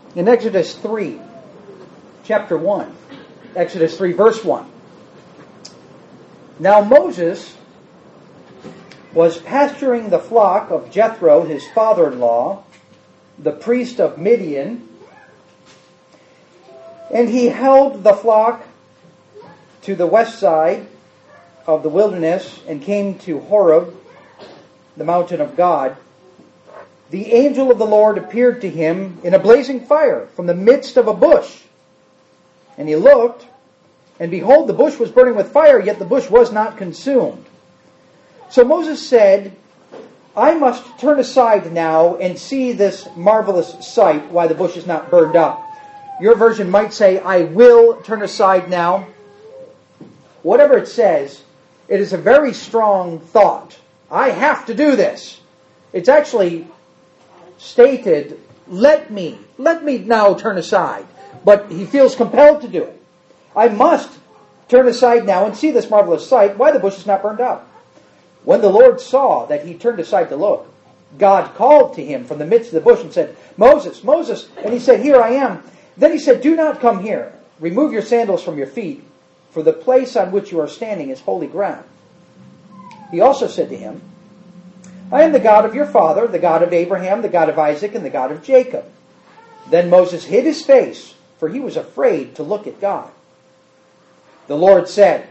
in Exodus 3, chapter 1. Exodus 3, verse 1. Now Moses was pasturing the flock of Jethro, his father-in-law, the priest of Midian, and he held the flock to the west side of the wilderness and came to Horeb, the mountain of God. The angel of the Lord appeared to him in a blazing fire from the midst of a bush. And he looked, and behold, the bush was burning with fire, yet the bush was not consumed. So Moses said, I must turn aside now and see this marvelous sight, why the bush is not burned up. Your version might say, I will turn aside now. Whatever it says, it is a very strong thought. I have to do this. It's actually stated, let me now turn aside. But he feels compelled to do it. I must turn aside now and see this marvelous sight, why the bush is not burned up. When the Lord saw that he turned aside to look, God called to him from the midst of the bush and said, Moses, Moses. And he said, Here I am. Then he said, Do not come here. Remove your sandals from your feet, for the place on which you are standing is holy ground. He also said to him, I am the God of your father, the God of Abraham, the God of Isaac, and the God of Jacob. Then Moses hid his face, for he was afraid to look at God. The Lord said,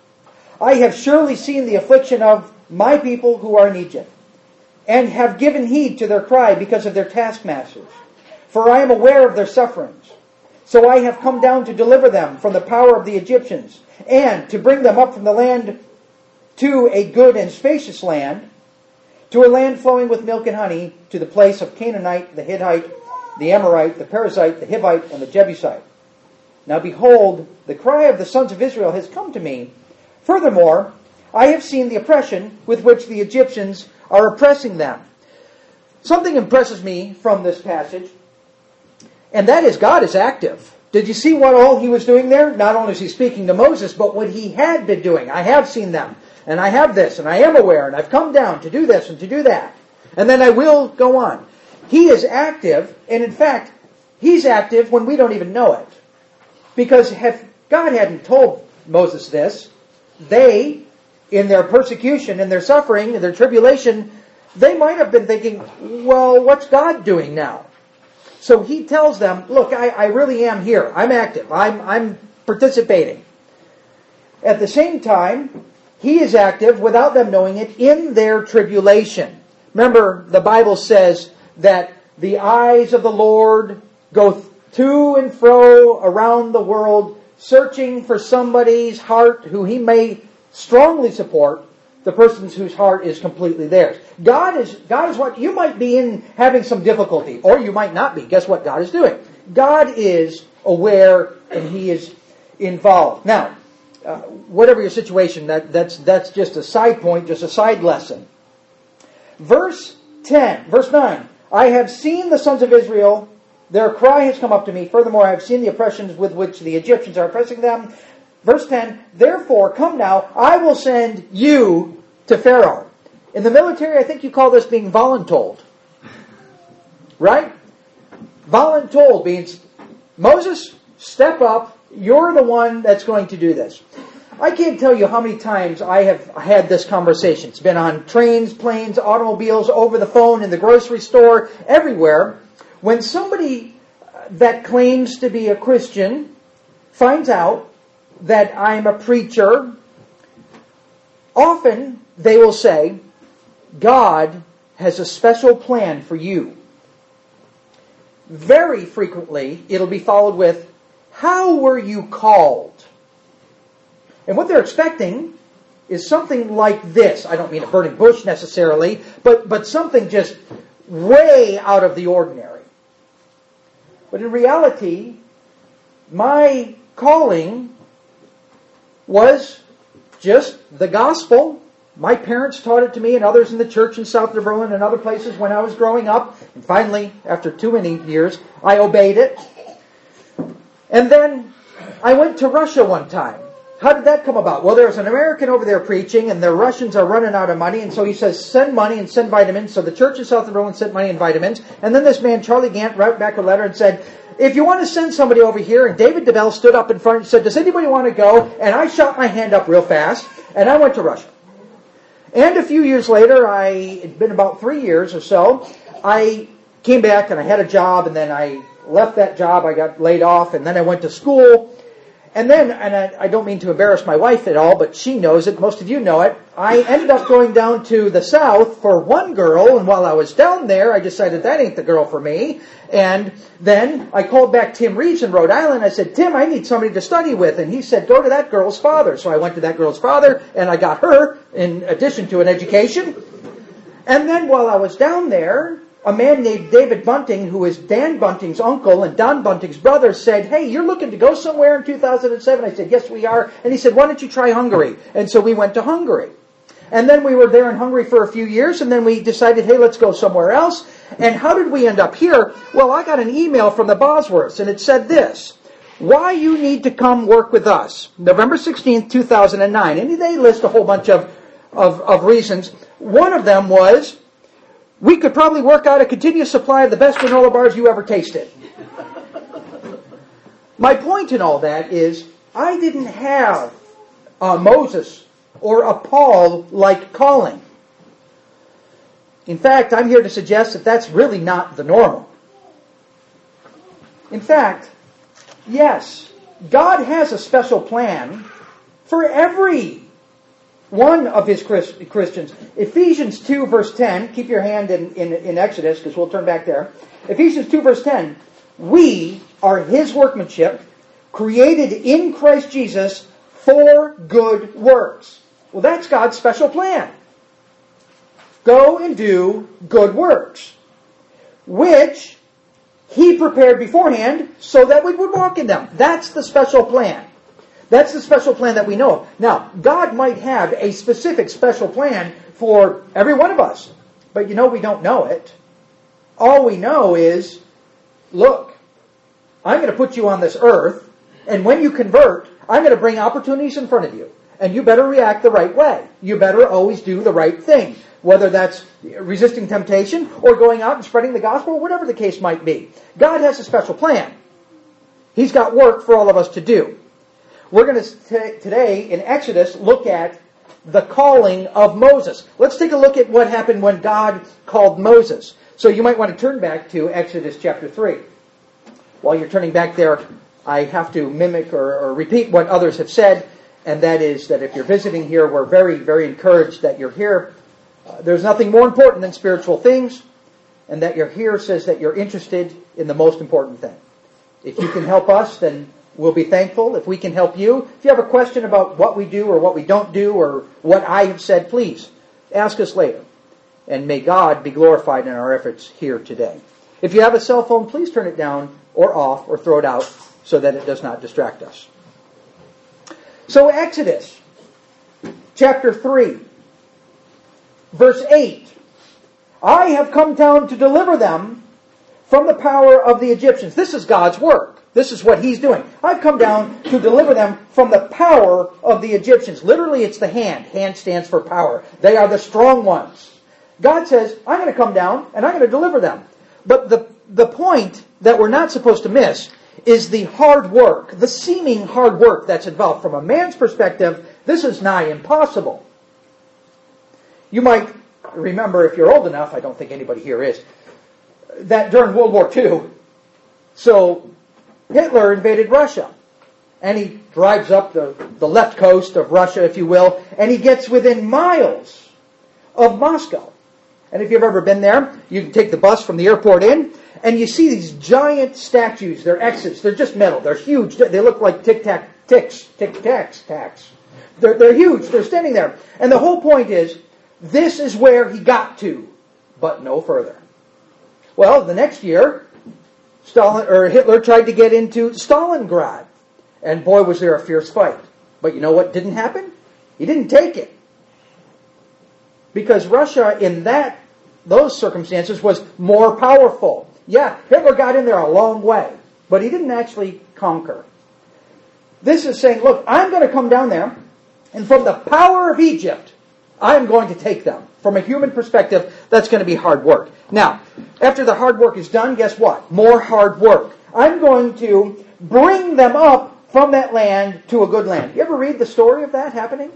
I have surely seen the affliction of my people who are in Egypt, and have given heed to their cry because of their taskmasters. For I am aware of their sufferings. So I have come down to deliver them from the power of the Egyptians, and to bring them up from the land to a good and spacious land, to a land flowing with milk and honey, to the place of Canaanite, the Hittite, the Amorite, the Perizzite, the Hivite, and the Jebusite. Now behold, the cry of the sons of Israel has come to me. Furthermore, I have seen the oppression with which the Egyptians are oppressing them. Something impresses me from this passage, and that is God is active. Did you see what all he was doing there? Not only is he speaking to Moses, but what he had been doing. I have seen them, and I have this, and I am aware, and I've come down to do this and to do that. And then I will go on. He is active, and in fact, he's active when we don't even know it. Because if God hadn't told Moses this, they, in their persecution, in their suffering, in their tribulation, they might have been thinking, well, what's God doing now? So he tells them, look, I really am here. I'm active. I'm participating. At the same time, he is active without them knowing it in their tribulation. Remember, the Bible says that the eyes of the Lord go to and fro around the world, searching for somebody's heart who he may strongly support, the person whose heart is completely theirs. God is what you might be in having some difficulty, or you might not be. Guess what God is doing? God is aware and he is involved. Now, whatever your situation, that's just a side point, just a side lesson. Verse 9, I have seen the sons of Israel, their cry has come up to me. Furthermore, I have seen the oppressions with which the Egyptians are oppressing them. Verse 10, therefore, come now, I will send you to Pharaoh. In the military, I think you call this being voluntold. Right? Voluntold means, Moses, step up. You're the one that's going to do this. I can't tell you how many times I have had this conversation. It's been on trains, planes, automobiles, over the phone, in the grocery store, everywhere. When somebody that claims to be a Christian finds out that I'm a preacher, often they will say, God has a special plan for you. Very frequently, it'll be followed with, how were you called? And what they're expecting is something like this. I don't mean a burning bush necessarily, but something just way out of the ordinary. But in reality, my calling was just the gospel. My parents taught it to me and others in the church in South Berlin and other places when I was growing up. And finally, after too many years, I obeyed it. And then I went to Russia one time. How did that come about? Well, there's an American over there preaching, and the Russians are running out of money, and so he says, send money and send vitamins. So the church in South Berlin sent money and vitamins. And then this man, Charlie Gant, wrote back a letter and said, if you want to send somebody over here, and David DeBell stood up in front and said, does anybody want to go? And I shot my hand up real fast, and I went to Russia. And a few years later, it'd been about 3 years or so, I came back and I had a job, and then I left that job, I got laid off, and then I went to school. And then, and I don't mean to embarrass my wife at all, but she knows it, most of you know it, I ended up going down to the south for one girl, and while I was down there, I decided that ain't the girl for me. And then I called back Tim Reeves in Rhode Island. I said, Tim, I need somebody to study with. And he said, go to that girl's father. So I went to that girl's father, and I got her, in addition to an education. And then while I was down there, a man named David Bunting, who is Dan Bunting's uncle and Don Bunting's brother, said, hey, you're looking to go somewhere in 2007? I said, yes, we are. And he said, why don't you try Hungary? And so we went to Hungary. And then we were there in Hungary for a few years, and then we decided, hey, let's go somewhere else. And how did we end up here? Well, I got an email from the Bosworths, and it said this: why you need to come work with us, November 16th, 2009. And they list a whole bunch of reasons. One of them was, we could probably work out a continuous supply of the best granola bars you ever tasted. My point in all that is, I didn't have Moses or a Paul-like calling. In fact, I'm here to suggest that that's really not the normal. In fact, yes, God has a special plan for every one of His Christians. Ephesians 2 verse 10, keep your hand in Exodus, because we'll turn back there. Ephesians 2 verse 10, we are His workmanship, created in Christ Jesus for good works. Well, that's God's special plan. Go and do good works, which He prepared beforehand so that we would walk in them. That's the special plan. That's the special plan that we know of. Now, God might have a specific special plan for every one of us, but we don't know it. All we know is, look, I'm going to put you on this earth, and when you convert, I'm going to bring opportunities in front of you, and you better react the right way. You better always do the right thing, whether that's resisting temptation or going out and spreading the gospel, whatever the case might be. God has a special plan. He's got work for all of us to do. We're going to, today, in Exodus, look at the calling of Moses. Let's take a look at what happened when God called Moses. So you might want to turn back to Exodus chapter 3. While you're turning back there, I have to mimic or repeat what others have said, and that is that if you're visiting here, we're very, very encouraged that you're here. There's nothing more important than spiritual things, and that you're here says that you're interested in the most important thing. If you can help us, then we'll be thankful. If we can help you, if you have a question about what we do or what we don't do or what I have said, please ask us later. And may God be glorified in our efforts here today. If you have a cell phone, please turn it down or off or throw it out so that it does not distract us. So Exodus chapter 3, verse 8. I have come down to deliver them from the power of the Egyptians. This is God's work. This is what He's doing. I've come down to deliver them from the power of the Egyptians. Literally, it's the hand. Hand stands for power. They are the strong ones. God says, I'm going to come down and I'm going to deliver them. But the point that we're not supposed to miss is the hard work, the seeming hard work that's involved. From a man's perspective, this is nigh impossible. You might remember, if you're old enough, I don't think anybody here is, that during World War II, so Hitler invaded Russia. And he drives up the left coast of Russia, if you will, and he gets within miles of Moscow. And if you've ever been there, you can take the bus from the airport in, and you see these giant statues. They're X's. They're just metal. They're huge. They look like tic-tacs. They're huge. They're standing there. And the whole point is, this is where he got to, but no further. Well, the next year, Hitler tried to get into Stalingrad. And boy, was there a fierce fight. But you know what didn't happen? He didn't take it. Because Russia, in those circumstances, was more powerful. Yeah, Hitler got in there a long way. But he didn't actually conquer. This is saying, look, I'm going to come down there, and from the power of Egypt, I'm going to take them. From a human perspective, that's going to be hard work. Now, after the hard work is done, guess what? More hard work. I'm going to bring them up from that land to a good land. You ever read the story of that happening?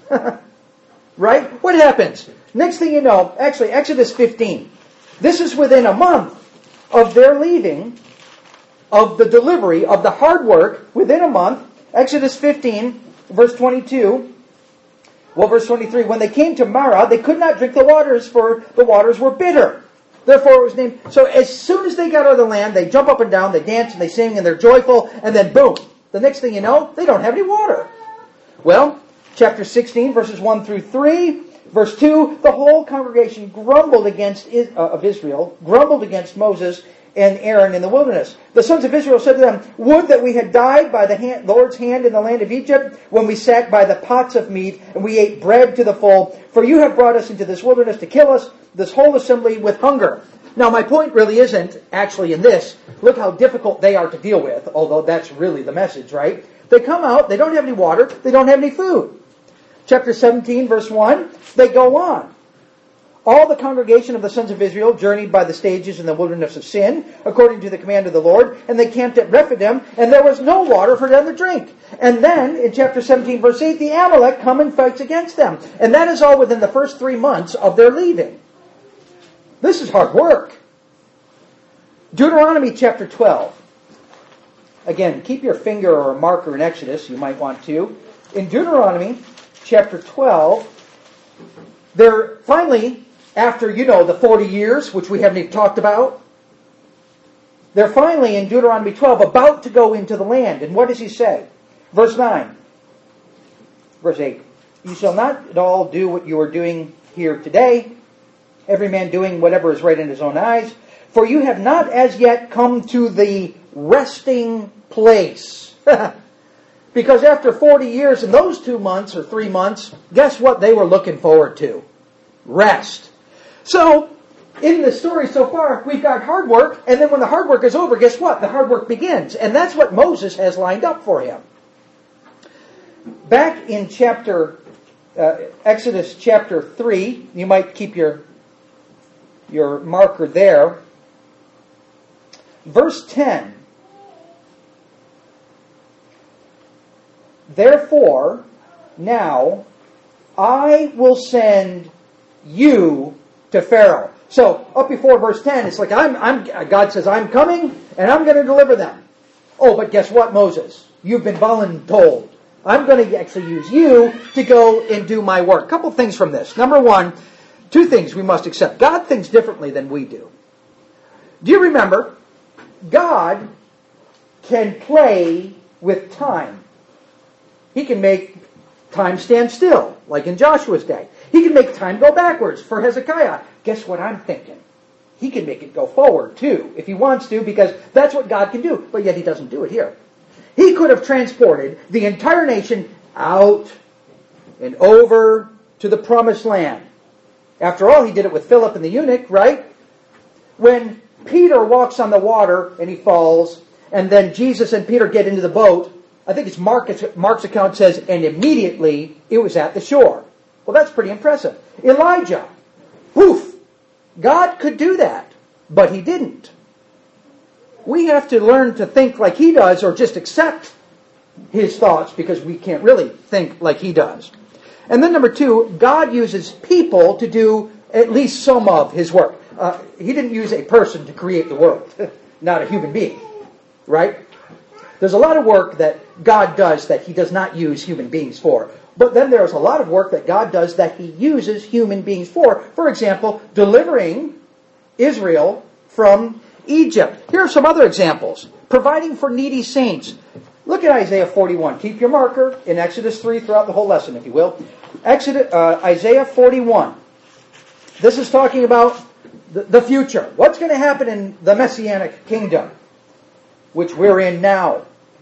Right? What happens? Next thing you know, actually, Exodus 15. This is within a month of their leaving, of the delivery, of the hard work, within a month. Exodus 15, verse 22. Well, verse 23. When they came to Marah, they could not drink the waters, for the waters were bitter. Therefore it was named. So as soon as they got out of the land, they jump up and down, they dance and they sing and they're joyful, and then boom. The next thing you know, they don't have any water. Well, chapter 16, verses 1 through 3. Verse 2, the whole congregation grumbled of Israel, grumbled against Moses and Aaron in the wilderness. The sons of Israel said to them, would that we had died by the Lord's hand in the land of Egypt, when we sat by the pots of meat, and we ate bread to the full. For you have brought us into this wilderness to kill us, this whole assembly, with hunger. Now, my point really isn't actually in this. Look how difficult they are to deal with, although that's really the message, right? They come out, they don't have any water, they don't have any food. Chapter 17, verse 1, they go on. All the congregation of the sons of Israel journeyed by the stages in the wilderness of Sin, according to the command of the Lord, and they camped at Rephidim, and there was no water for them to drink. And then, in chapter 17, verse 8, the Amalek come and fights against them. And that is all within the first 3 months of their leaving. This is hard work. Deuteronomy chapter 12. Again, keep your finger or a marker in Exodus, you might want to. In Deuteronomy chapter 12, they're finally, after, the 40 years, which we haven't even talked about, they're finally in Deuteronomy 12 about to go into the land. And what does he say? Verse 9. Verse 8. You shall not at all do what you are doing here today, every man doing whatever is right in his own eyes, for you have not as yet come to the resting place. Because after 40 years in those 2 months or 3 months, guess what they were looking forward to? Rest. So, in the story so far, we've got hard work, and then when the hard work is over, guess what? The hard work begins. And that's what Moses has lined up for him. Back in Exodus chapter 3, you might keep your marker there. Verse 10. Therefore, now, I will send you to Pharaoh. So, up before verse 10, it's like, God says, I'm coming, and I'm going to deliver them. Oh, but guess what, Moses? You've been voluntold. I'm going to actually use you to go and do my work. A couple things from this. Number one, 2 things we must accept. God thinks differently than we do. Do you remember? God can play with time. He can make time stand still, like in Joshua's day. He can make time go backwards for Hezekiah. Guess what I'm thinking? He can make it go forward too, if he wants to, because that's what God can do. But yet he doesn't do it here. He could have transported the entire nation out and over to the promised land. After all, he did it with Philip and the eunuch, right? When Peter walks on the water and he falls, and then Jesus and Peter get into the boat, I think it's Mark's account says, and immediately it was at the shore. Well, that's pretty impressive. Elijah, poof! God could do that, but he didn't. We have to learn to think like he does, or just accept his thoughts, because we can't really think like he does. And then number 2, God uses people to do at least some of his work. He didn't use a person to create the world, not a human being, right? There's a lot of work that God does that he does not use human beings for. But then there's a lot of work that God does that he uses human beings for. For example, delivering Israel from Egypt. Here are some other examples. Providing for needy saints. Look at Isaiah 41. Keep your marker in Exodus 3 throughout the whole lesson, if you will. Isaiah 41. This is talking about the future. What's going to happen in the Messianic kingdom, which we're in now.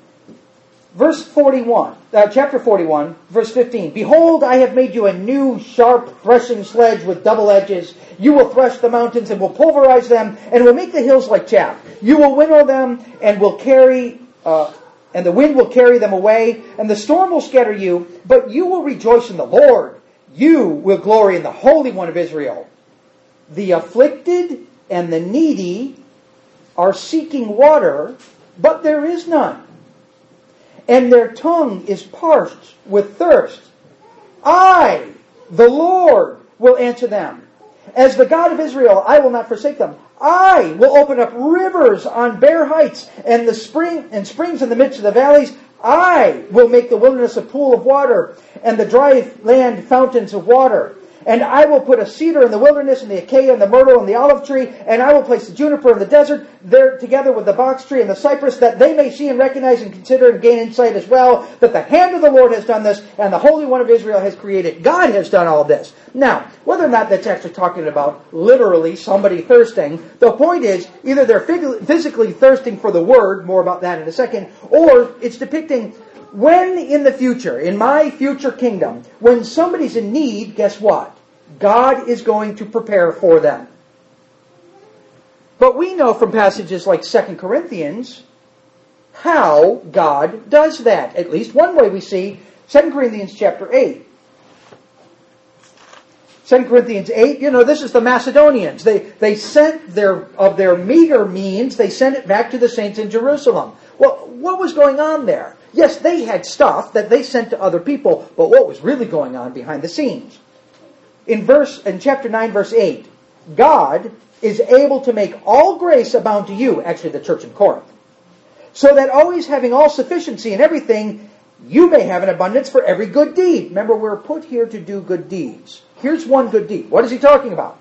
Chapter 41, verse 15. Behold, I have made you a new sharp threshing sledge with double edges. You will thresh the mountains and will pulverize them, and will make the hills like chaff. You will winnow them and will carry, and the wind will carry them away, and the storm will scatter you. But you will rejoice in the Lord. You will glory in the Holy One of Israel. The afflicted and the needy are seeking water, but there is none. And their tongue is parched with thirst. I, the Lord, will answer them. As the God of Israel, I will not forsake them. I will open up rivers on bare heights and springs in the midst of the valleys. I will make the wilderness a pool of water and the dry land fountains of water. And I will put a cedar in the wilderness and the acacia and the myrtle and the olive tree, and I will place the juniper in the desert there together with the box tree and the cypress, that they may see and recognize and consider and gain insight as well, that the hand of the Lord has done this and the Holy One of Israel has created. God has done all this. Now, whether or not that's actually talking about literally somebody thirsting, the point is either they're physically thirsting for the Word, more about that in a second, or it's depicting when in the future, in my future kingdom, when somebody's in need, guess what? God is going to prepare for them. But we know from passages like 2 Corinthians how God does that. At least one way we see 2 Corinthians chapter 8. 2 Corinthians 8, this is the Macedonians. They sent of their meager means, they sent it back to the saints in Jerusalem. Well, what was going on there? Yes, they had stuff that they sent to other people, but what was really going on behind the scenes? In chapter 9, verse 8, God is able to make all grace abound to you, actually the church in Corinth, so that always having all sufficiency in everything, you may have an abundance for every good deed. Remember, we're put here to do good deeds. Here's one good deed. What is he talking about?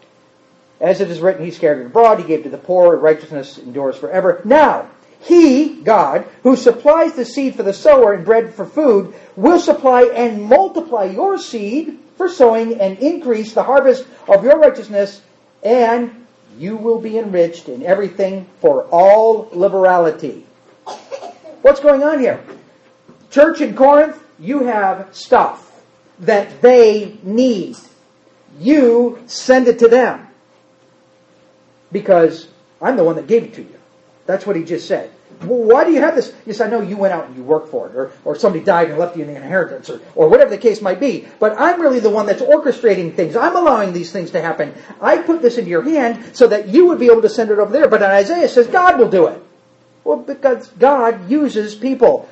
As it is written, he scattered abroad, he gave to the poor, righteousness endures forever. Now, he, God, who supplies the seed for the sower and bread for food, will supply and multiply your seed for sowing and increase the harvest of your righteousness, and you will be enriched in everything for all liberality. What's going on here? Church in Corinth, you have stuff that they need. You send it to them. Because I'm the one that gave it to you. That's what he just said. Well, why do you have this? Yes, I know you went out and you worked for it, or somebody died and left you an inheritance, or whatever the case might be. But I'm really the one that's orchestrating things. I'm allowing these things to happen. I put this into your hand so that you would be able to send it over there. But Isaiah says God will do it. Well, because God uses people.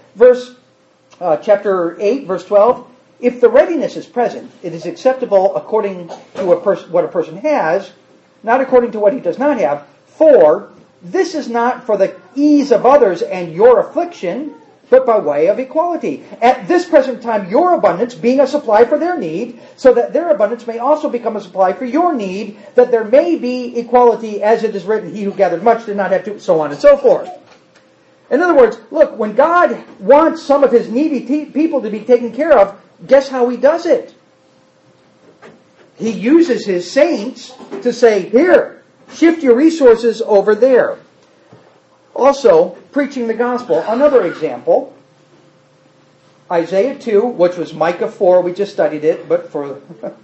Chapter 8, verse 12. If the readiness is present, it is acceptable according to what a person has, not according to what he does not have. For this is not for the ease of others and your affliction, but by way of equality. At this present time, your abundance being a supply for their need, so that their abundance may also become a supply for your need, that there may be equality, as it is written, he who gathered much did not have to, so on and so forth. In other words, look, when God wants some of his needy people to be taken care of, guess how he does it? He uses his saints to say, here, shift your resources over there. Also, preaching the gospel. Another example, Isaiah 2, which was Micah 4. We just studied it, but for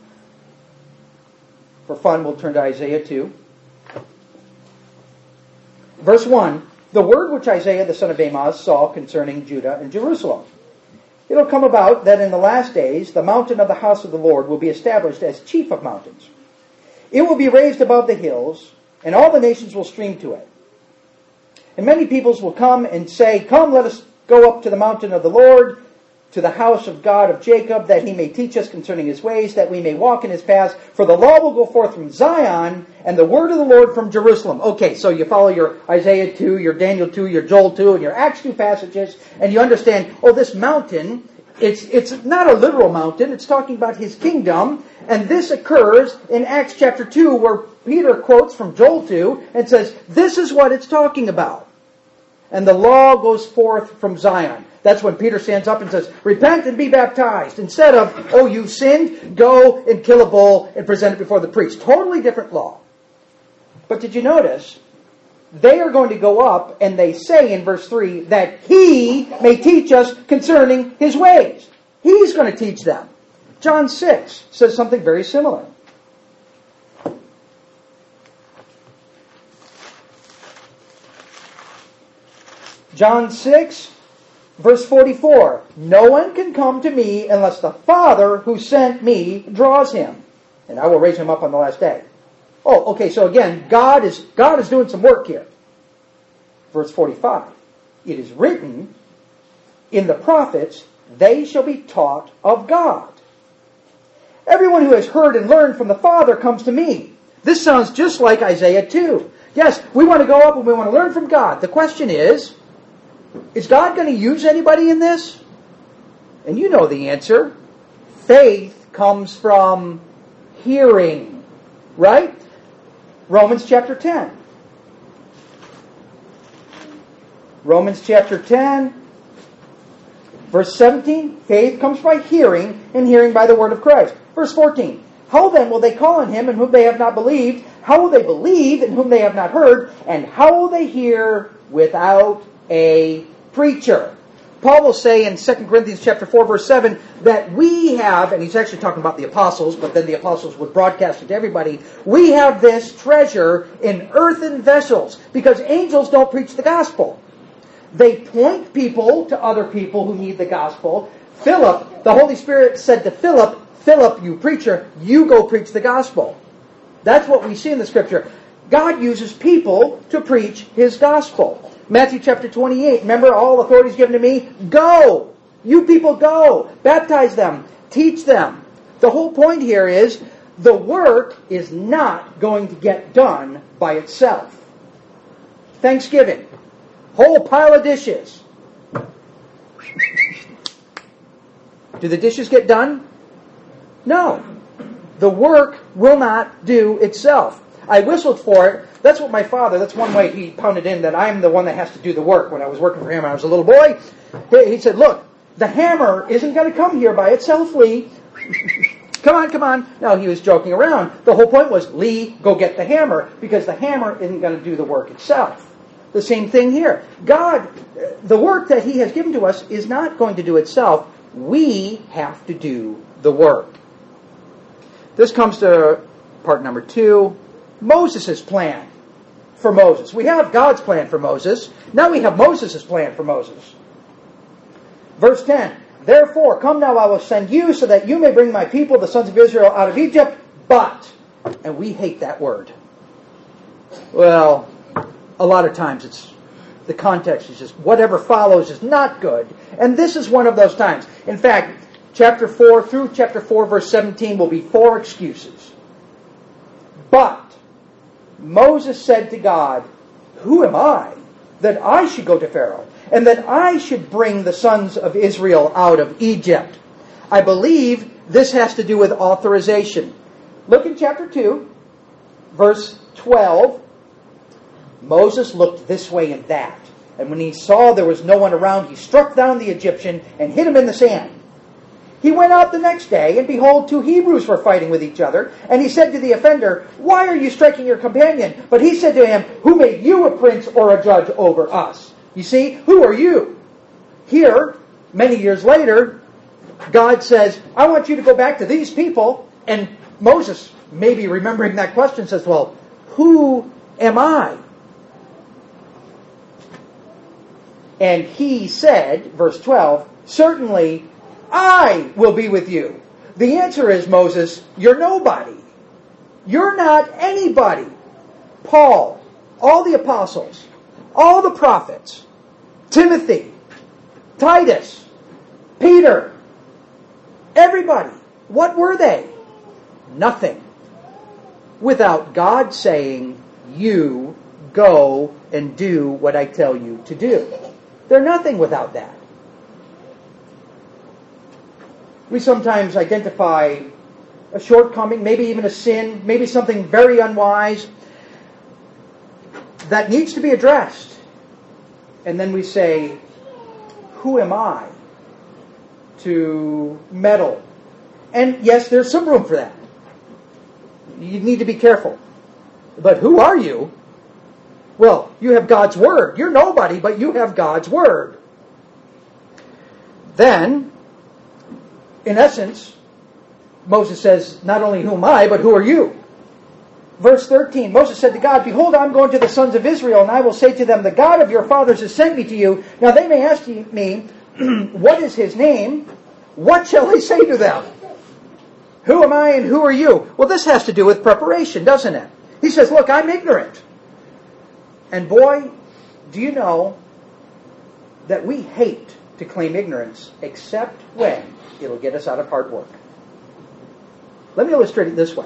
fun, we'll turn to Isaiah 2. Verse 1, the word which Isaiah the son of Amoz saw concerning Judah and Jerusalem. It will come about that in the last days the mountain of the house of the Lord will be established as chief of mountains. It will be raised above the hills, and all the nations will stream to it. And many peoples will come and say, come, let us go up to the mountain of the Lord, to the house of God of Jacob, that he may teach us concerning his ways, that we may walk in his paths. For the law will go forth from Zion, and the word of the Lord from Jerusalem. Okay, so you follow your Isaiah 2, your Daniel 2, your Joel 2, and your Acts 2 passages, and you understand, this mountain, it's not a literal mountain, it's talking about his kingdom, and this occurs in Acts chapter 2, where Peter quotes from Joel 2, and says, this is what it's talking about. And the law goes forth from Zion. That's when Peter stands up and says, repent and be baptized. Instead of, you've sinned, go and kill a bull and present it before the priest. Totally different law. But did you notice, they are going to go up, and they say in verse 3, that he may teach us concerning his ways. He's going to teach them. John 6 says something very similar. John 6, verse 44. No one can come to me unless the Father who sent me draws him, and I will raise him up on the last day. Okay, so again, God is doing some work here. Verse 45. It is written in the prophets, they shall be taught of God. Everyone who has heard and learned from the Father comes to me. This sounds just like Isaiah 2. Yes, we want to go up and we want to learn from God. The question is God going to use anybody in this? And you know the answer. Faith comes from hearing. Right? Romans chapter 10. Romans chapter 10, verse 17. Faith comes by hearing, and hearing by the word of Christ. Verse 14. How then will they call on him in whom they have not believed? How will they believe in whom they have not heard? And how will they hear without a preacher? Paul will say in 2 Corinthians chapter 4, verse 7, that we have, and he's actually talking about the apostles, but then the apostles would broadcast it to everybody, we have this treasure in earthen vessels, because angels don't preach the gospel. They point people to other people who need the gospel. Philip, the Holy Spirit said to Philip, Philip, you preacher, you go preach the gospel. That's what we see in the Scripture. God uses people to preach His gospel. Matthew chapter 28, remember, all authority is given to me? Go! You people go! Baptize them. Teach them. The whole point here is, the work is not going to get done by itself. Thanksgiving. Whole pile of dishes. Do the dishes get done? No. The work will not do itself. I whistled for it. That's what my father, that's one way he pounded in, that I'm the one that has to do the work. When I was working for him when I was a little boy, he said, look, the hammer isn't going to come here by itself, Lee. Come on, come on. No, he was joking around. The whole point was, Lee, go get the hammer, because the hammer isn't going to do the work itself. The same thing here. God, the work that He has given to us is not going to do itself. We have to do the work. This comes to part number 2, Moses' plan for Moses. We have God's plan for Moses. Now we have Moses' plan for Moses. Verse 10, therefore, come now, I will send you so that you may bring my people, the sons of Israel, out of Egypt. But, and we hate that word. Well, a lot of times the context is just whatever follows is not good. And this is one of those times. In fact, chapter 4 through chapter 4 verse 17 will be 4 excuses. But Moses said to God, who am I that I should go to Pharaoh and that I should bring the sons of Israel out of Egypt? I believe this has to do with authorization. Look in chapter 2, verse 12. Moses looked this way and that. And when he saw there was no one around, he struck down the Egyptian and hit him in the sand. He went out the next day, and behold, 2 Hebrews were fighting with each other. And he said to the offender, why are you striking your companion? But he said to him, who made you a prince or a judge over us? You see, who are you? Here, many years later, God says, I want you to go back to these people. And Moses, maybe remembering that question, says, well, who am I? And he said, verse 12, certainly I will be with you. The answer is, Moses, you're nobody. You're not anybody. Paul, all the apostles, all the prophets, Timothy, Titus, Peter, everybody. What were they? Nothing. Without God saying, you go and do what I tell you to do. They're nothing without that. We sometimes identify a shortcoming, maybe even a sin, maybe something very unwise that needs to be addressed. And then we say, who am I to meddle? And yes, there's some room for that. You need to be careful. But who are you? Well, you have God's Word. You're nobody, but you have God's Word. Then, in essence, Moses says, not only who am I, but who are you? Verse 13, Moses said to God, behold, I'm going to the sons of Israel, and I will say to them, the God of your fathers has sent me to you. Now they may ask me, what is His name? What shall I say to them? Who am I and who are you? Well, this has to do with preparation, doesn't it? He says, look, I'm ignorant. And boy, do you know, that we hate to claim ignorance except when it'll get us out of hard work. Let me illustrate it this way.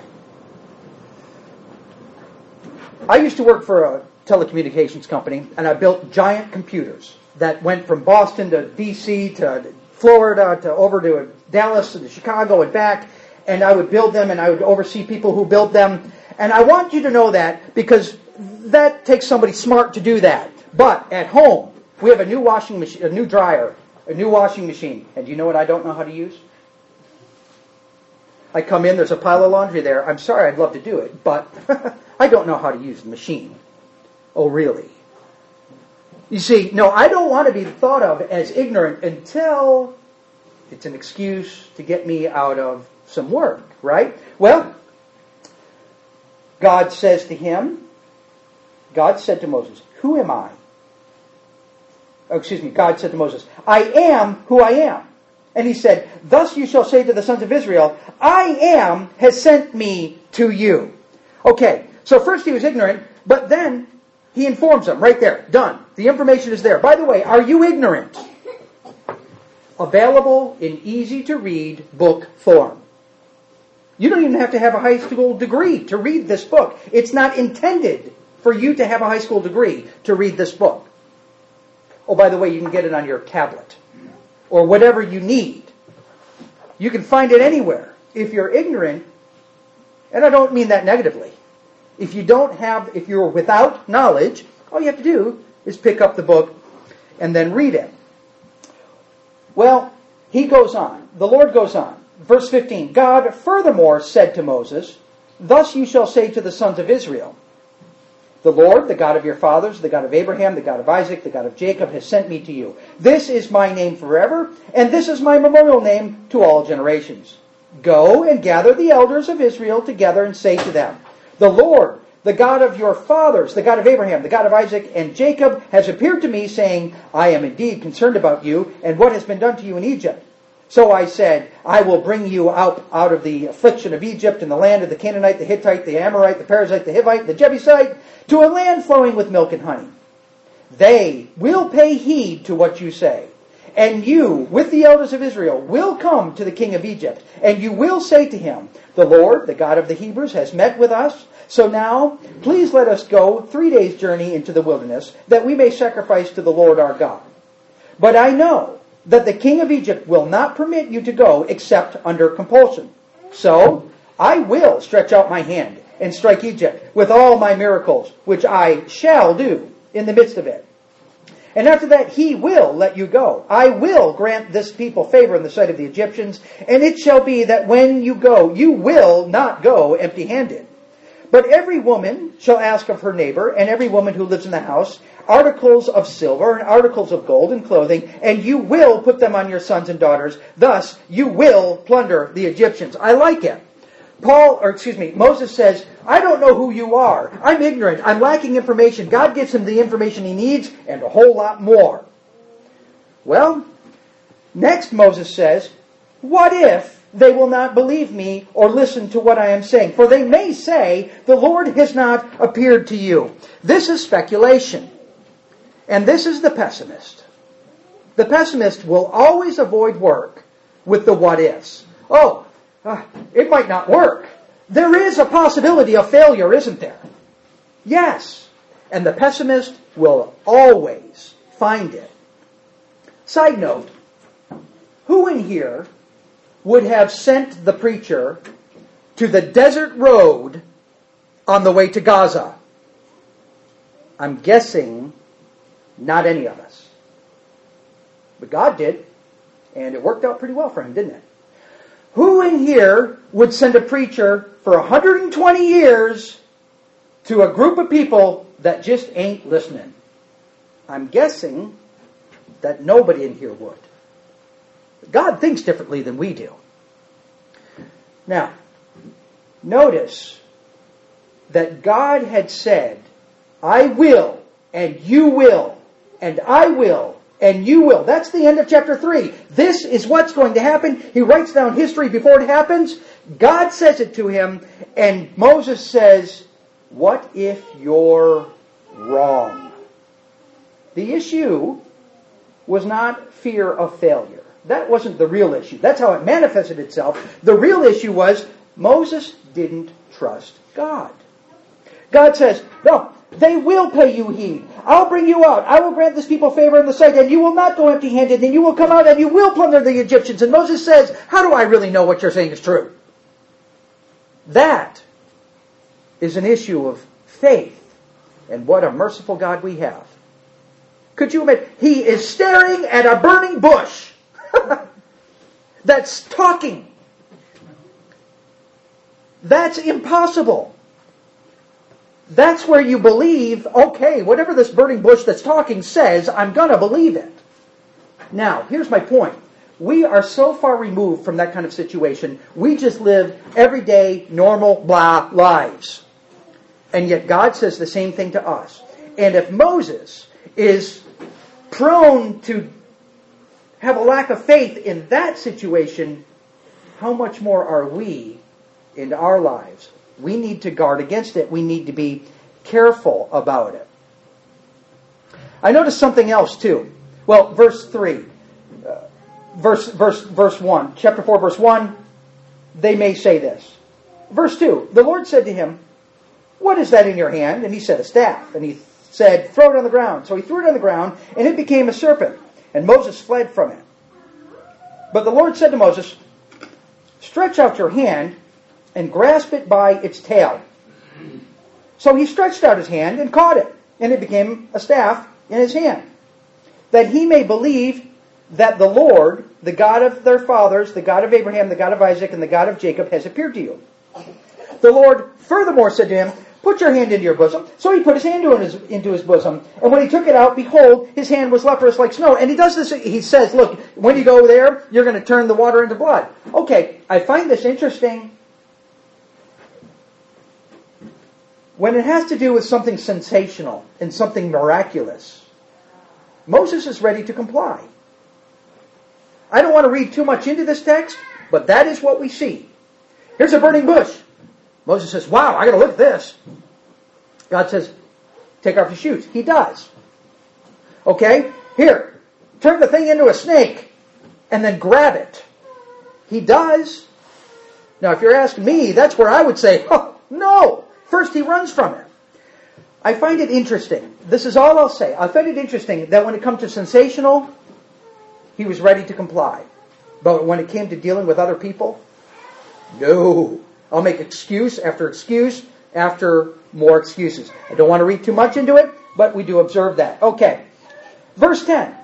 I used to work for a telecommunications company, and I built giant computers that went from Boston to D.C. to Florida to over to Dallas and to Chicago and back, and I would build them and I would oversee people who built them. And I want you to know that because that takes somebody smart to do that. But at home, we have a new washing machine, a new dryer, a new washing machine. And do you know what I don't know how to use? I come in, there's a pile of laundry there. I'm sorry, I'd love to do it, but I don't know how to use the machine. Oh, really? You see, no, I don't want to be thought of as ignorant until it's an excuse to get me out of some work, right? Well, God says to him, God said to Moses, who am I? God said to Moses, I am who I am. And he said, thus you shall say to the sons of Israel, I am has sent me to you. Okay, so first he was ignorant, but then he informs them right there. Done. The information is there. By the way, are you ignorant? Available in easy-to-read book form. You don't even have to have a high school degree to read this book. It's not intended for you to have a high school degree to read this book. Oh, by the way, you can get it on your tablet or whatever you need. You can find it anywhere. If you're ignorant, and I don't mean that negatively, if you're without knowledge, all you have to do is pick up the book and then read it. Well, he goes on. The Lord goes on. Verse 15, God furthermore said to Moses, thus you shall say to the sons of Israel, the Lord, the God of your fathers, the God of Abraham, the God of Isaac, the God of Jacob, has sent me to you. This is my name forever, and this is my memorial name to all generations. Go and gather the elders of Israel together and say to them, the Lord, the God of your fathers, the God of Abraham, the God of Isaac, and Jacob, has appeared to me, saying, I am indeed concerned about you and what has been done to you in Egypt. So I said, I will bring you out of the affliction of Egypt and the land of the Canaanite, the Hittite, the Amorite, the Perizzite, the Hivite, the Jebusite, to a land flowing with milk and honey. They will pay heed to what you say. And you, with the elders of Israel, will come to the king of Egypt, and you will say to him, the Lord, the God of the Hebrews, has met with us. So now, please let us go 3 days' journey into the wilderness, that we may sacrifice to the Lord our God. But I know that the king of Egypt will not permit you to go except under compulsion. So I will stretch out my hand and strike Egypt with all my miracles, which I shall do in the midst of it. And after that he will let you go. I will grant this people favor in the sight of the Egyptians, and it shall be that when you go, you will not go empty-handed. But every woman shall ask of her neighbor, and every woman who lives in the house, articles of silver and articles of gold and clothing, and you will put them on your sons and daughters. Thus you will plunder the Egyptians. I like it. Moses says, I don't know who you are. I'm ignorant. I'm lacking information. God gives him the information he needs and a whole lot more. Well, next Moses says, what if they will not believe me or listen to what I am saying? For they may say, the Lord has not appeared to you. This is speculation. And this is the pessimist. The pessimist will always avoid work with the what ifs. It might not work. There is a possibility of failure, isn't there? Yes. And the pessimist will always find it. Side note, who in here would have sent the preacher to the desert road on the way to Gaza? I'm guessing not any of us. But God did, and it worked out pretty well for him, didn't it? Who in here would send a preacher for 120 years to a group of people that just ain't listening? I'm guessing that nobody in here would. God thinks differently than we do. Now, notice that God had said, I will, and you will, and I will, and you will. That's the end of chapter 3. This is what's going to happen. He writes down history before it happens. God says it to him, and Moses says, what if you're wrong? The issue was not fear of failure. That wasn't the real issue. That's how it manifested itself. The real issue was Moses didn't trust God. God says, no, they will pay you heed. I'll bring you out. I will grant this people favor in the sight, and you will not go empty-handed, and you will come out and you will plunder the Egyptians. And Moses says, how do I really know what you're saying is true? That is an issue of faith. And what a merciful God we have. Could you imagine? He is staring at a burning bush that's talking. That's impossible. That's where you believe, okay, whatever this burning bush that's talking says, I'm going to believe it. Now, here's my point. We are so far removed from that kind of situation. We just live everyday, normal, blah lives. And yet God says the same thing to us. And if Moses is prone to have a lack of faith in that situation, how much more are we in our lives? We need to guard against it. We need to be careful about it. I noticed something else too. Well, verse 3. Verse 1. Chapter 4, verse 1. They may say this. Verse 2. The Lord said to him, what is that in your hand? And he said, a staff. And he said, throw it on the ground. So he threw it on the ground, and it became a serpent. And Moses fled from it. But the Lord said to Moses, stretch out your hand and grasp it by its tail. So he stretched out his hand and caught it, and it became a staff in his hand, that he may believe that the Lord, the God of their fathers, the God of Abraham, the God of Isaac, and the God of Jacob, has appeared to you. The Lord furthermore said to him, put your hand into your bosom. So he put his hand into his bosom, and when he took it out, behold, his hand was leprous like snow. And he does this, he says, look, when you go there, you're going to turn the water into blood. Okay, I find this interesting. When it has to do with something sensational and something miraculous, Moses is ready to comply. I don't want to read too much into this text, but that is what we see. Here's a burning bush. Moses says, wow, I got to look at this. God says, take off your shoes. He does. Okay, here, turn the thing into a snake and then grab it. He does. Now, if you're asking me, that's where I would say, oh, no. First, he runs from it. I find it interesting. This is all I'll say. I find it interesting that when it comes to sensational, he was ready to comply. But when it came to dealing with other people, no. I'll make excuse after more excuses. I don't want to read too much into it, but we do observe that. Okay. Verse 10.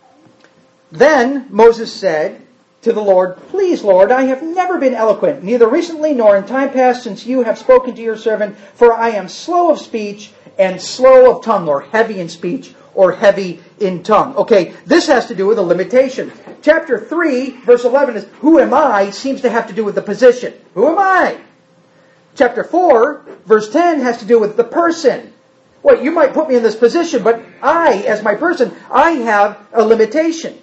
Then Moses said to the Lord, please, Lord, I have never been eloquent, neither recently nor in time past since you have spoken to your servant, for I am slow of speech and slow of tongue, or heavy in speech, or heavy in tongue. Okay, this has to do with a limitation. Chapter 3, verse 11 is, who am I, seems to have to do with the position. Who am I? Chapter 4, verse 10 has to do with the person. Well, you might put me in this position, but I, as my person, I have a limitation.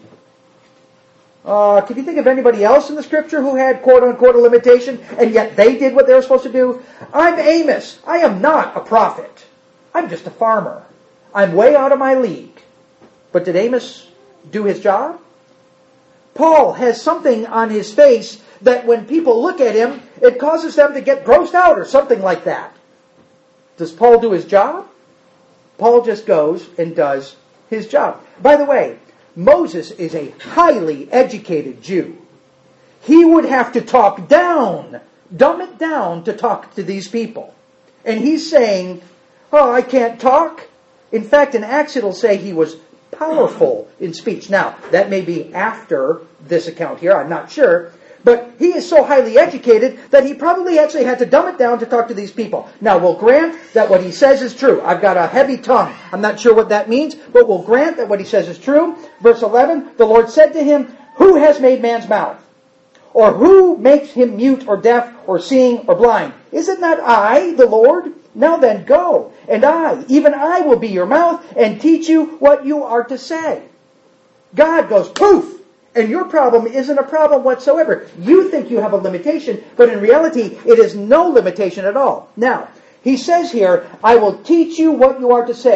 Can you think of anybody else in the Scripture who had quote-unquote a limitation, and yet they did what they were supposed to do? I'm Amos. I am not a prophet. I'm just a farmer. I'm way out of my league. But did Amos do his job? Paul has something on his face that when people look at him, it causes them to get grossed out or something like that. Does Paul do his job? Paul just goes and does his job. By the way, Moses is a highly educated Jew. He would have to talk down, dumb it down to talk to these people. And he's saying, oh, I can't talk. In fact, in Acts it'll say he was powerful in speech. Now, that may be after this account here, I'm not sure. But he is so highly educated that he probably actually had to dumb it down to talk to these people. Now, we'll grant that what he says is true. I've got a heavy tongue. I'm not sure what that means, but we'll grant that what he says is true. Verse 11, the Lord said to him, who has made man's mouth? Or who makes him mute or deaf or seeing or blind? Is it not I, the Lord? Now then, go, and I, even I, will be your mouth and teach you what you are to say. God goes, poof! And your problem isn't a problem whatsoever. You think you have a limitation, but in reality, it is no limitation at all. Now, he says here, I will teach you what you are to say.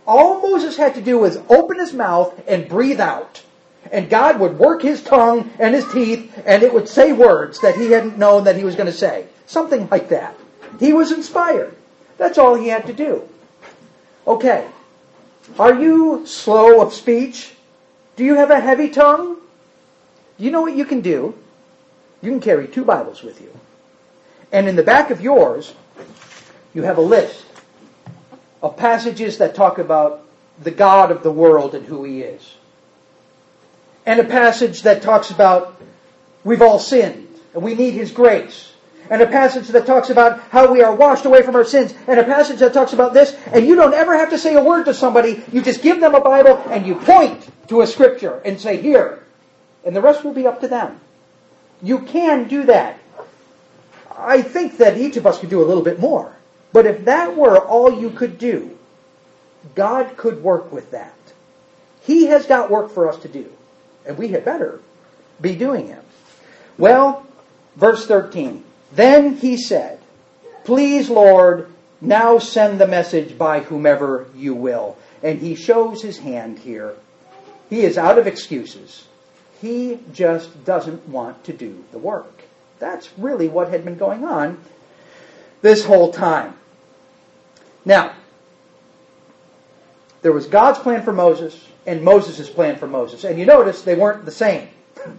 All Moses had to do was open his mouth and breathe out. And God would work his tongue and his teeth, and it would say words that he hadn't known that he was going to say. Something like that. He was inspired. That's all he had to do. Okay. Are you slow of speech? Do you have a heavy tongue? You know what you can do? You can carry 2 Bibles with you. And in the back of yours, you have a list of passages that talk about the God of the world and who He is. And a passage that talks about we've all sinned and we need His grace. And a passage that talks about how we are washed away from our sins. And a passage that talks about this. And you don't ever have to say a word to somebody. You just give them a Bible and you point to a scripture and say, here. And the rest will be up to them. You can do that. I think that each of us could do a little bit more. But if that were all you could do, God could work with that. He has got work for us to do. And we had better be doing it. Well, verse 13. Then he said, please, Lord, now send the message by whomever you will. And he shows his hand here. He is out of excuses. He just doesn't want to do the work. That's really what had been going on this whole time. Now, there was God's plan for Moses and Moses' plan for Moses. And you notice they weren't the same.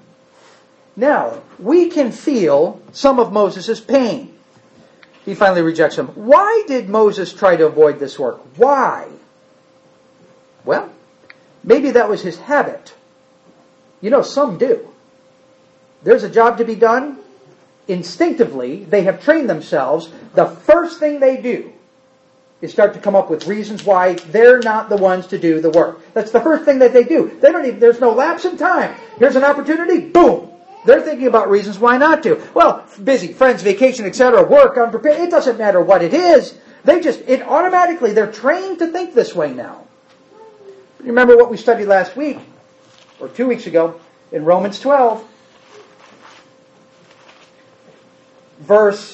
Now, we can feel some of Moses' pain. He finally rejects him. Why did Moses try to avoid this work? Why? Well, maybe that was his habit. You know, some do. There's a job to be done. Instinctively, they have trained themselves. The first thing they do is start to come up with reasons why they're not the ones to do the work. That's the first thing that they do. There's no lapse in time. Here's an opportunity, boom. They're thinking about reasons why not to. Well, busy, friends, vacation, etc., work, unprepared. It doesn't matter what it is. Automatically, they're trained to think this way now. You remember what we studied last week, or 2 weeks ago, in Romans 12. Verse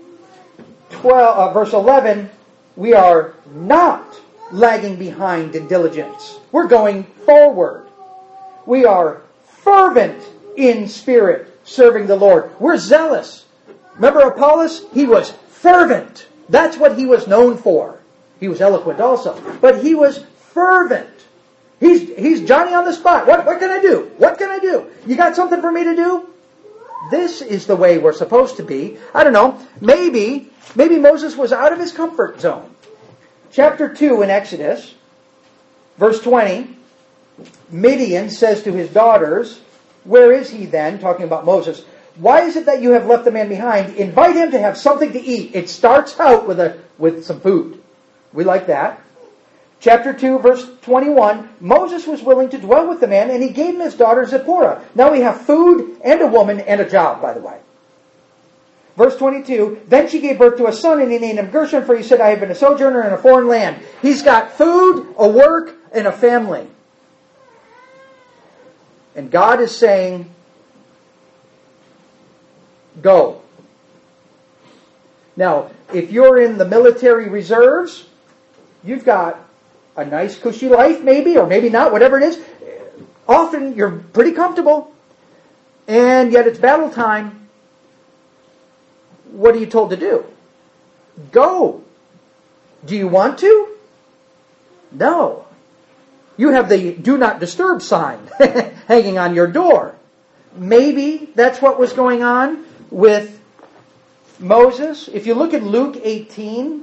11, we are not lagging behind in diligence. We're going forward. We are fervent in spirit, serving the Lord. We're zealous. Remember Apollos? He was fervent. That's what he was known for. He was eloquent also. But he was fervent. He's Johnny on the spot. What can I do? What can I do? You got something for me to do? This is the way we're supposed to be. I don't know. Maybe Moses was out of his comfort zone. Chapter 2 in Exodus, verse 20, Midian says to his daughters, where is he then? Talking about Moses. Why is it that you have left the man behind? Invite him to have something to eat. It starts out with some food. We like that. Chapter 2, verse 21, Moses was willing to dwell with the man, and he gave him his daughter Zipporah. Now we have food and a woman and a job, by the way. Verse 22, then she gave birth to a son, and he named him Gershon, for he said, I have been a sojourner in a foreign land. He's got food, a work, and a family. And God is saying, go. Now, if you're in the military reserves, you've got a nice cushy life maybe, or maybe not, whatever it is. Often you're pretty comfortable, and yet it's battle time. What are you told to do? Go. Do you want to? No. You have the do not disturb sign hanging on your door. Maybe that's what was going on with Moses. If you look at Luke 18,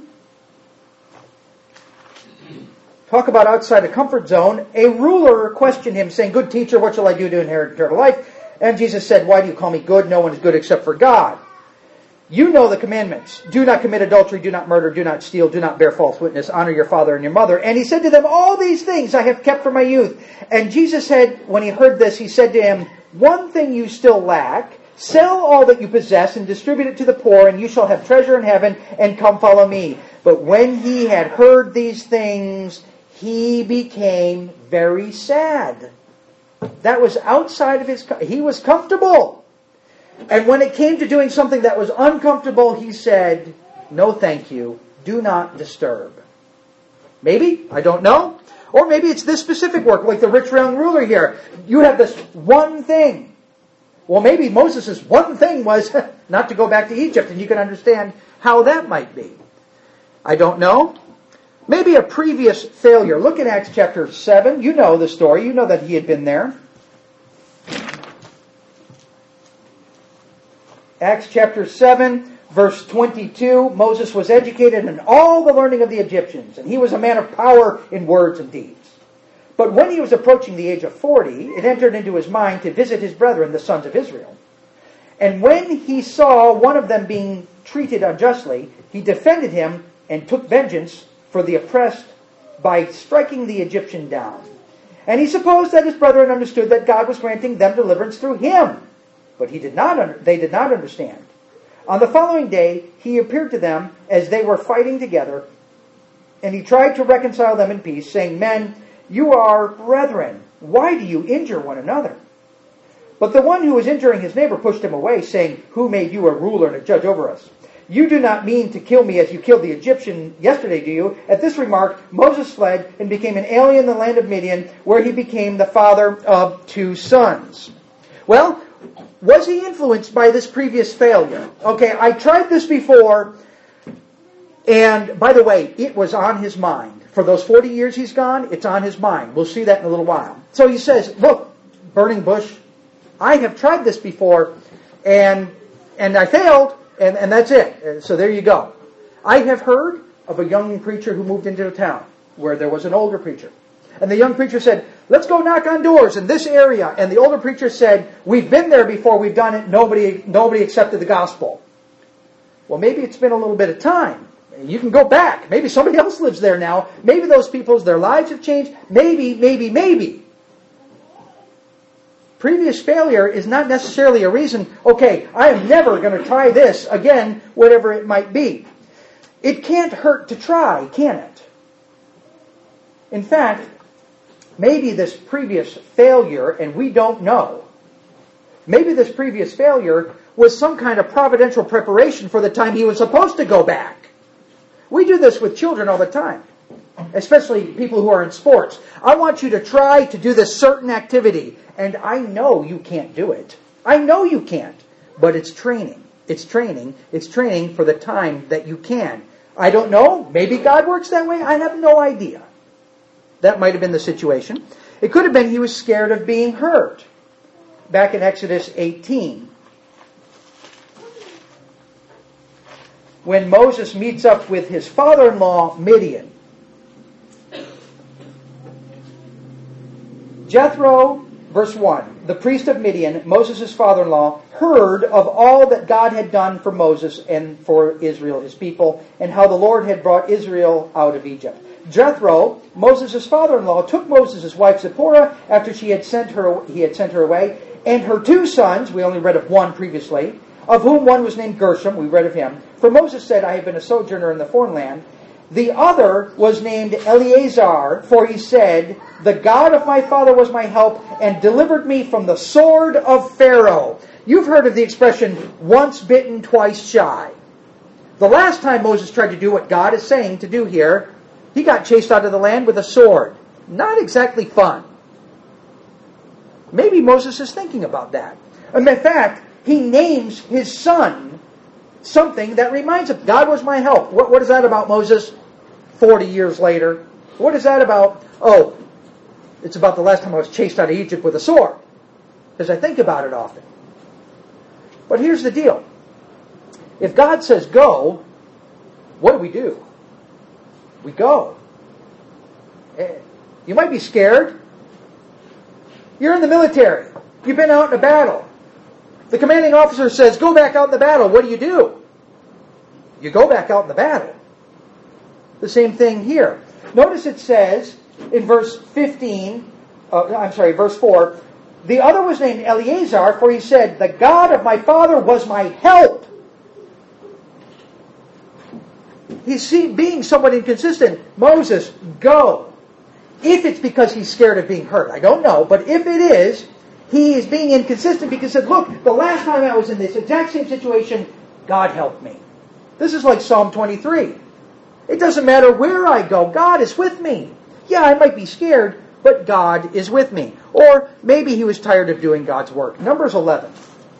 talk about outside the comfort zone. A ruler questioned him, saying, good teacher, what shall I do to inherit eternal life? And Jesus said, why do you call me good? No one is good except for God. You know the commandments. Do not commit adultery, do not murder, do not steal, do not bear false witness, honor your father and your mother. And he said to them, all these things I have kept from my youth. And Jesus said, when he heard this, he said to him, one thing you still lack. Sell all that you possess and distribute it to the poor, and you shall have treasure in heaven, and come follow me. But when he had heard these things, he became very sad. That was outside of he was comfortable. And when it came to doing something that was uncomfortable, he said, no thank you, do not disturb. Maybe, I don't know. Or maybe it's this specific work, like the rich young ruler here. You have this one thing. Well, maybe Moses' one thing was not to go back to Egypt, and you can understand how that might be. I don't know. Maybe a previous failure. Look at Acts chapter 7. You know the story. You know that he had been there. Acts chapter 7, verse 22. Moses was educated in all the learning of the Egyptians, and he was a man of power in words and deeds. But when he was approaching the age of 40, it entered into his mind to visit his brethren, the sons of Israel. And when he saw one of them being treated unjustly, he defended him and took vengeance for the oppressed by striking the Egyptian down. And he supposed that his brethren understood that God was granting them deliverance through him. But they did not understand. On the following day, he appeared to them as they were fighting together, and he tried to reconcile them in peace, saying, "Men, you are brethren. Why do you injure one another?" But the one who was injuring his neighbor pushed him away, saying, "Who made you a ruler and a judge over us? You do not mean to kill me as you killed the Egyptian yesterday, do you?" At this remark, Moses fled and became an alien in the land of Midian, where he became the father of 2 sons. Well, was he influenced by this previous failure? Okay, I tried this before, and by the way, it was on his mind. For those 40 years he's gone, it's on his mind. We'll see that in a little while. So he says, look, burning bush, I have tried this before, and I failed, and that's it. So there you go. I have heard of a young preacher who moved into a town where there was an older preacher. And the young preacher said, let's go knock on doors in this area. And the older preacher said, we've been there before, we've done it, nobody accepted the gospel. Well, maybe it's been a little bit of time. You can go back. Maybe somebody else lives there now. Maybe those people's, their lives have changed. Maybe. Previous failure is not necessarily a reason, okay, I am never going to try this again, whatever it might be. It can't hurt to try, can it? In fact, maybe this previous failure, and we don't know, maybe this previous failure was some kind of providential preparation for the time he was supposed to go back. We do this with children all the time, especially people who are in sports. I want you to try to do this certain activity, and I know you can't do it. I know you can't, but it's training. It's training. It's training for the time that you can. I don't know. Maybe God works that way. I have no idea. That might have been the situation. It could have been he was scared of being hurt. Back in Exodus 18, when Moses meets up with his father-in-law, Midian. Jethro, verse 1, the priest of Midian, Moses' father-in-law, heard of all that God had done for Moses and for Israel, his people, and how the Lord had brought Israel out of Egypt. Jethro, Moses' father-in-law, took Moses' wife Zipporah after he had sent her away, and her 2 sons, we only read of one previously, of whom one was named Gershom, we read of him. For Moses said, I have been a sojourner in the foreign land. The other was named Eleazar, for he said, the God of my father was my help and delivered me from the sword of Pharaoh. You've heard of the expression, once bitten, twice shy. The last time Moses tried to do what God is saying to do here, he got chased out of the land with a sword. Not exactly fun. Maybe Moses is thinking about that. And in fact, he names his son something that reminds him, God was my help. What is that about, Moses? 40 years later. What is that about? Oh, it's about the last time I was chased out of Egypt with a sword. Because I think about it often. But here's the deal. If God says go, what do? We go. You might be scared. You're in the military. You've been out in a battle. The commanding officer says, go back out in the battle. What do? You go back out in the battle. The same thing here. Notice it says in verse 4, the other was named Eleazar, for he said, the God of my father was my help. He's being somewhat inconsistent. Moses, go. If it's because he's scared of being hurt, I don't know. But if it is, he is being inconsistent because he said, look, the last time I was in this exact same situation, God helped me. This is like Psalm 23. It doesn't matter where I go. God is with me. Yeah, I might be scared, but God is with me. Or maybe he was tired of doing God's work. Numbers 11.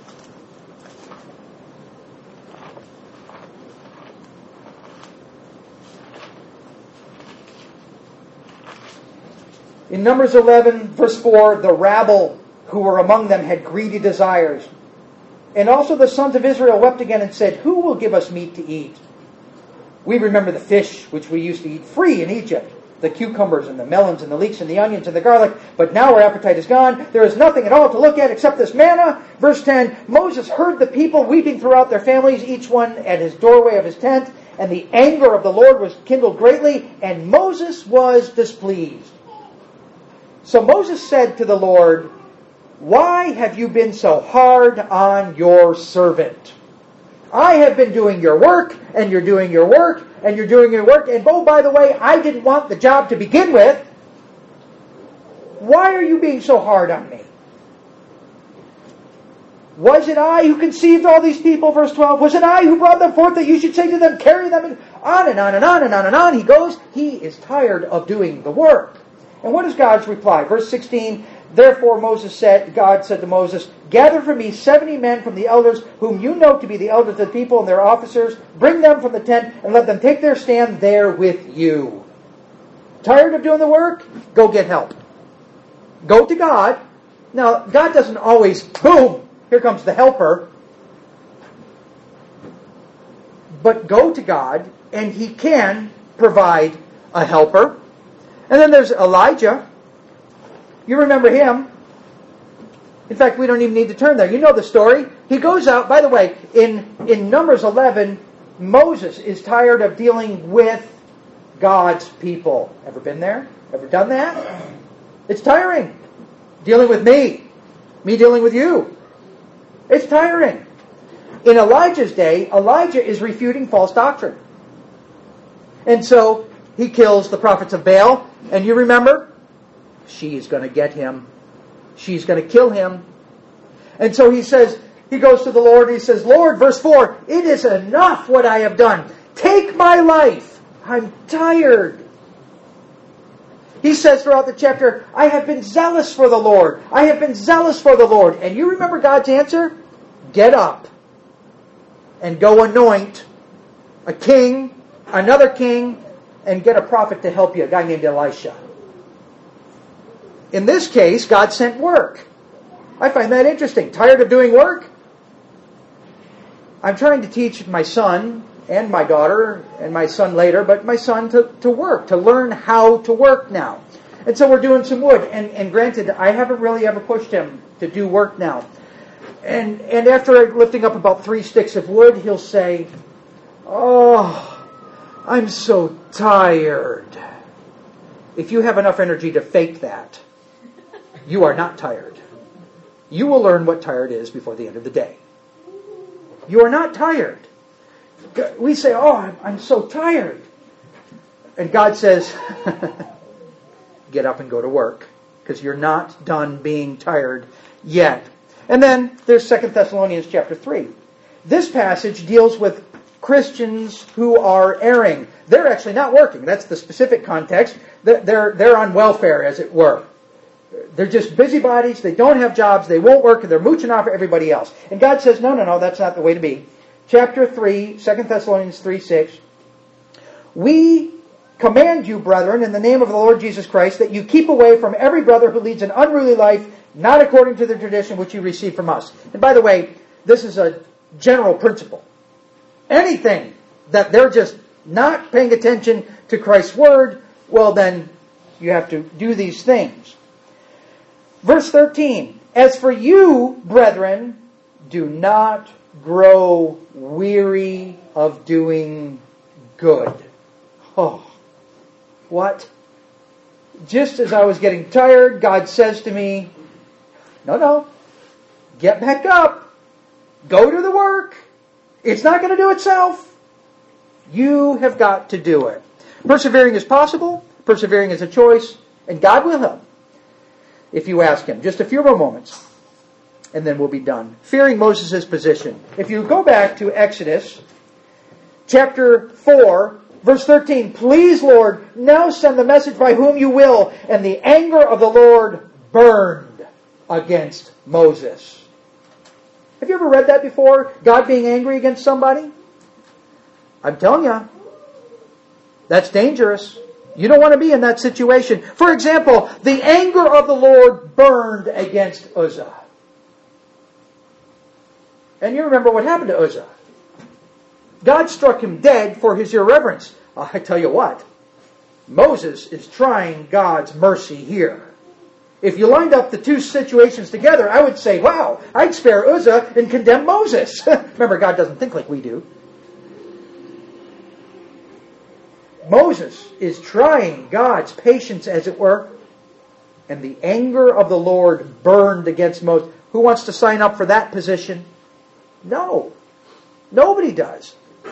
In Numbers 11, verse 4, the rabble who were among them had greedy desires. And also the sons of Israel wept again and said, who will give us meat to eat? We remember the fish which we used to eat free in Egypt, the cucumbers and the melons and the leeks and the onions and the garlic, but now our appetite is gone. There is nothing at all to look at except this manna. Verse 10, Moses heard the people weeping throughout their families, each one at his doorway of his tent, and the anger of the Lord was kindled greatly, and Moses was displeased. So Moses said to the Lord, why have you been so hard on your servant? I have been doing your work, and you're doing your work, and you're doing your work, and oh, by the way, I didn't want the job to begin with. Why are you being so hard on me? Was it I who conceived all these people? Verse 12. Was it I who brought them forth that you should say to them, carry them? And on and on and on and on and on he goes. He is tired of doing the work. And what is God's reply? Verse 16, therefore God said to Moses, gather for me 70 men from the elders, whom you know to be the elders of the people and their officers. Bring them from the tent, and let them take their stand there with you. Tired of doing the work? Go get help. Go to God. Now, God doesn't always, boom, here comes the helper. But go to God, and he can provide a helper. And then there's Elijah. You remember him. In fact, we don't even need to turn there. You know the story. He goes out. By the way, in Numbers 11, Moses is tired of dealing with God's people. Ever been there? Ever done that? It's tiring. Dealing with me dealing with you. It's tiring. In Elijah's day, Elijah is refuting false doctrine. And so he kills the prophets of Baal. And you remember? She's going to get him. She's going to kill him. And so he goes to the Lord and he says, Lord, verse 4, it is enough what I have done. Take my life. I'm tired. He says throughout the chapter, I have been zealous for the Lord. I have been zealous for the Lord. And you remember God's answer? Get up and go anoint a king, another king, and get a prophet to help you, a guy named Elisha. In this case, God sent work. I find that interesting. Tired of doing work? I'm trying to teach my son and my daughter and my son later, but my son to work, to learn how to work now. And so we're doing some wood. And granted, I haven't really ever pushed him to do work now. And after lifting up about 3 sticks of wood, he'll say, oh, I'm so tired. If you have enough energy to fake that, you are not tired. You will learn what tired is before the end of the day. You are not tired. We say, oh, I'm so tired. And God says, get up and go to work, because you're not done being tired yet. And then there's 2 Thessalonians chapter 3. This passage deals with Christians who are erring. They're actually not working. That's the specific context. They're on welfare, as it were. They're just busybodies. They don't have jobs. They won't work. And they're mooching off for everybody else. And God says, no, that's not the way to be. Chapter 3, 2 Thessalonians 3:6. We command you, brethren, in the name of the Lord Jesus Christ, that you keep away from every brother who leads an unruly life, not according to the tradition which you received from us. And by the way, this is a general principle. Anything that they're just not paying attention to Christ's word, well then, you have to do these things. Verse 13, as for you, brethren, do not grow weary of doing good. Oh, what? Just as I was getting tired, God says to me, no, get back up. Go do the work. It's not going to do itself. You have got to do it. Persevering is possible. Persevering is a choice. And God will help if you ask Him. Just a few more moments, and then we'll be done. Fearing Moses' position. If you go back to Exodus chapter 4, Verse 13, please, Lord, now send the message by whom you will. And the anger of the Lord burned against Moses. Have you ever read that before? God being angry against somebody? I'm telling you, that's dangerous. You don't want to be in that situation. For example, the anger of the Lord burned against Uzzah. And you remember what happened to Uzzah. God struck him dead for his irreverence. I tell you what, Moses is trying God's mercy here. If you lined up the two situations together, I would say, wow, I'd spare Uzzah and condemn Moses. Remember, God doesn't think like we do. Moses is trying God's patience, as it were, and the anger of the Lord burned against Moses. Who wants to sign up for that position? No. Nobody does.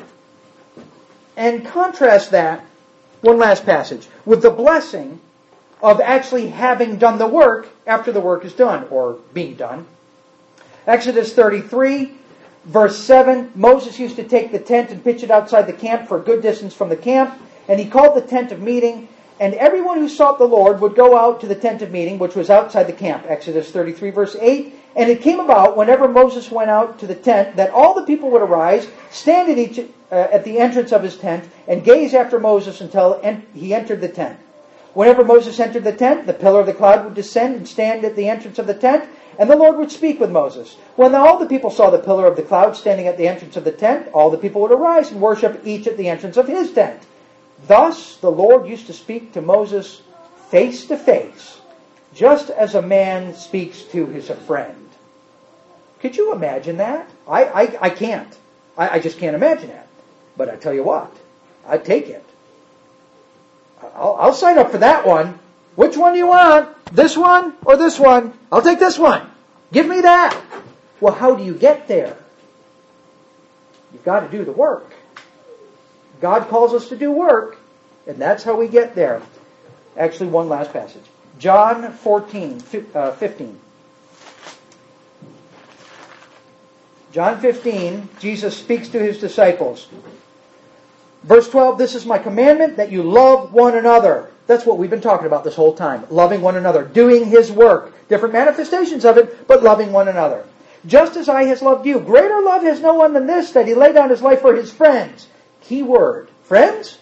And contrast that, one last passage, with the blessing of actually having done the work after the work is done, or being done. Exodus 33, verse 7, Moses used to take the tent and pitch it outside the camp for a good distance from the camp, and he called the tent of meeting, and everyone who sought the Lord would go out to the tent of meeting, which was outside the camp. Exodus 33, verse 8, and it came about, whenever Moses went out to the tent, that all the people would arise, stand at the entrance of his tent, and gaze after Moses until he entered the tent. Whenever Moses entered the tent, the pillar of the cloud would descend and stand at the entrance of the tent, and the Lord would speak with Moses. When all the people saw the pillar of the cloud standing at the entrance of the tent, all the people would arise and worship each at the entrance of his tent. Thus the Lord used to speak to Moses face to face, just as a man speaks to his friend. Could you imagine that? I can't. I just can't imagine that. But I tell you what, I'd take it. I'll sign up for that one. Which one do you want? This one or this one? I'll take this one. Give me that. Well, how do you get there? You've got to do the work. God calls us to do work, and that's how we get there. Actually, one last passage. John 15. John 15, Jesus speaks to his disciples. Verse 12, this is my commandment, that you love one another. That's what we've been talking about this whole time. Loving one another. Doing his work. Different manifestations of it, but loving one another. Just as I has loved you. Greater love has no one than this, that he laid down his life for his friends. Key word. Friends?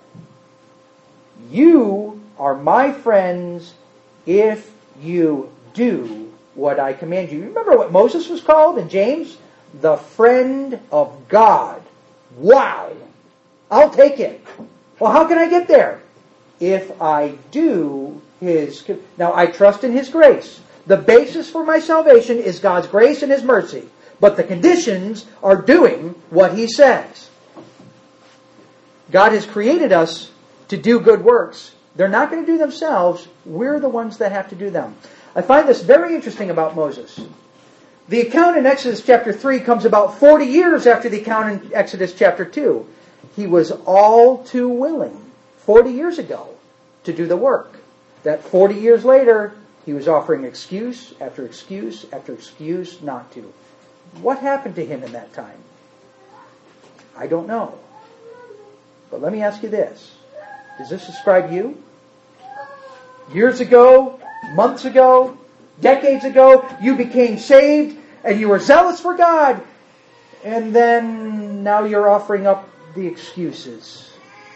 You are my friends if you do what I command you. Remember what Moses was called in James? The friend of God. Wow! I'll take it. Well, how can I get there? If I do his... Now, I trust in his grace. The basis for my salvation is God's grace and his mercy. But the conditions are doing what he says. God has created us to do good works. They're not going to do themselves. We're the ones that have to do them. I find this very interesting about Moses. The account in Exodus chapter 3 comes about 40 years after the account in Exodus chapter 2. He was all too willing 40 years ago to do the work. That 40 years later, he was offering excuse after excuse after excuse not to. What happened to him in that time? I don't know. But let me ask you this. Does this describe you? Years ago, months ago, decades ago, you became saved and you were zealous for God. And then now you're offering up the excuses.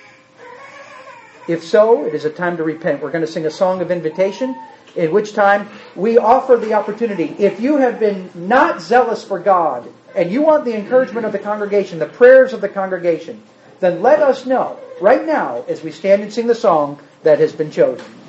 If so, it is a time to repent. We're going to sing a song of invitation, in which time we offer the opportunity. If you have been not zealous for God, and you want the encouragement of the congregation, the prayers of the congregation, then let us know right now as we stand and sing the song that has been chosen.